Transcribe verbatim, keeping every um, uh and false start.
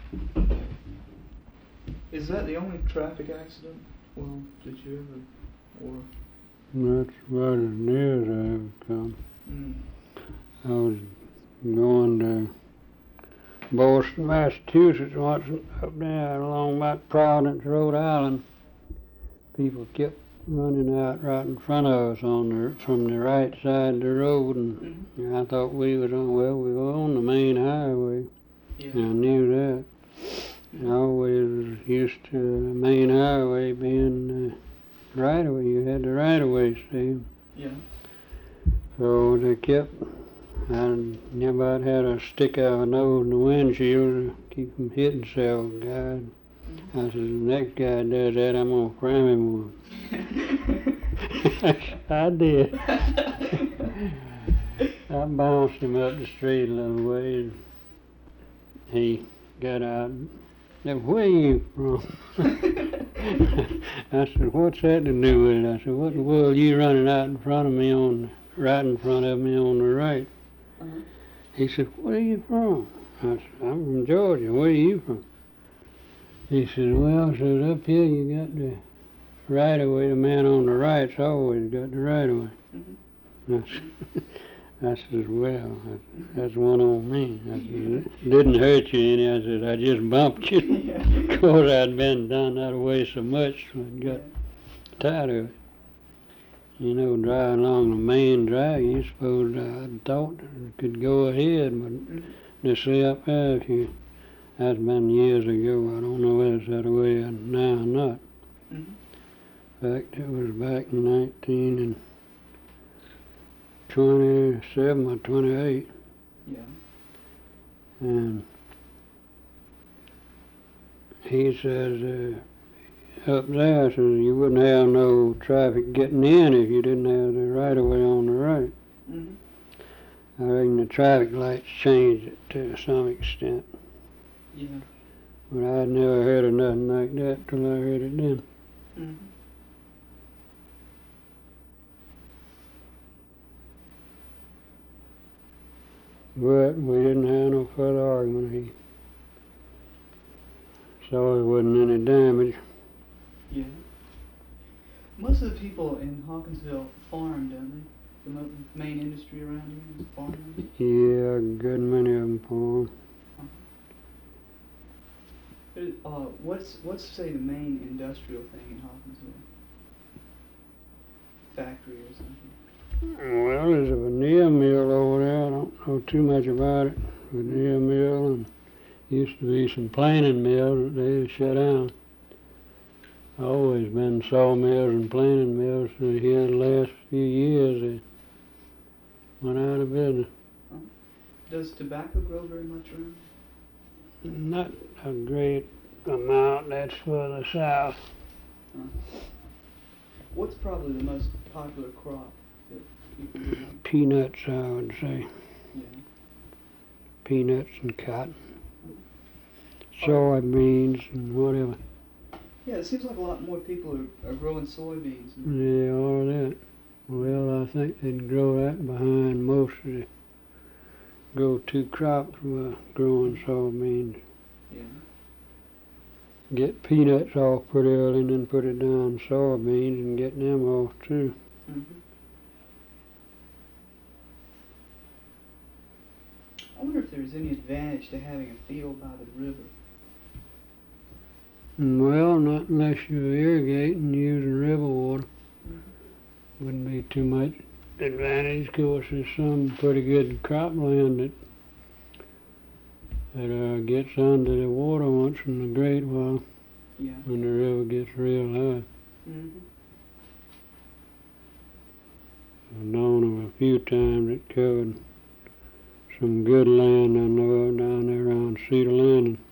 Is that the only traffic accident, well, that you ever, or? That's about as near as I ever come. Mm. I was going to Boston, Massachusetts once, up there along about Providence, Rhode Island. People kept running out right in front of us on the, from the right side of the road, and, Mm-hmm. and I thought we was on, well, we were on the main highway. Yeah. And I knew that. Mm-hmm. I always was used to the main highway being the right of way. You had the right of way, see. Yeah. So they kept, and everybody had a stick out of a nose in the windshield to keep from hitting several guys. Mm-hmm. I said, the next guy does that, I'm going to cram him one. I did. I bounced him up the street a little ways. He got out. Said, where are you from? I said, what's that to do with it? I said, what in the world are you running out in front of me on, right in front of me on the right? Uh-huh. He said, where are you from? I said, I'm from Georgia. Where are you from? He said, well, I said, up here you got the right of way. The man on the right's always got the right of way. Mm-hmm. I said, I said, well, that's one on me. I said, it didn't hurt you any. I said, I just bumped you. Because I'd been down that way so much, I got yeah. tired of it. You know, driving along the main drag, you suppose uh, I thought it could go ahead, but mm-hmm. they say up there, if you, that's been years ago, I don't know whether it's that way now or not. Mm-hmm. In fact, it was back in nineteen and twenty-seven or twenty-eight. Yeah. And he says, uh, up there, says you wouldn't have no traffic getting in if you didn't have the right of way on the right. Mm-hmm. I reckon the traffic lights changed it to some extent. Yeah. But I'd never heard of nothing like that till I heard it then. Mm-hmm. But we didn't have no further argument. He saw there wasn't any damage. Yeah. Most of the people in Hawkinsville farm, don't they? The main industry around here is farming? Yeah, a good many of them farm. Uh, what's, what's, say, the main industrial thing in Hawkinsville? Factory or something? Well, there's a veneer mill over there. I don't know too much about it. Veneer mill, and used to be some planing mills that they shut down. Always been sawmills and planing mills. So here in the last few years they went out of business. Huh? Does tobacco grow very much around? Not a great amount. That's further south. Huh. What's probably the most popular crop that people do? Peanuts, I would say. Yeah. Peanuts and cotton. Soybeans and whatever. Yeah, it seems like a lot more people are, are growing soybeans. They are that. Well, I think they'd grow that behind most of the go-to crops were growing soybeans. Yeah. Get peanuts off pretty early and then put it down soybeans and get them off too. Mm-hmm. I wonder if there's any advantage to having a field by the river. Well, not unless you're irrigating using river water. Mm-hmm. Wouldn't be too much advantage. Of course, there's some pretty good cropland that that uh, gets under the water once in a great while. Yeah. When the river gets real high. Mm-hmm. I've known of a few times it covered some good land I know of down there around Cedar Landing.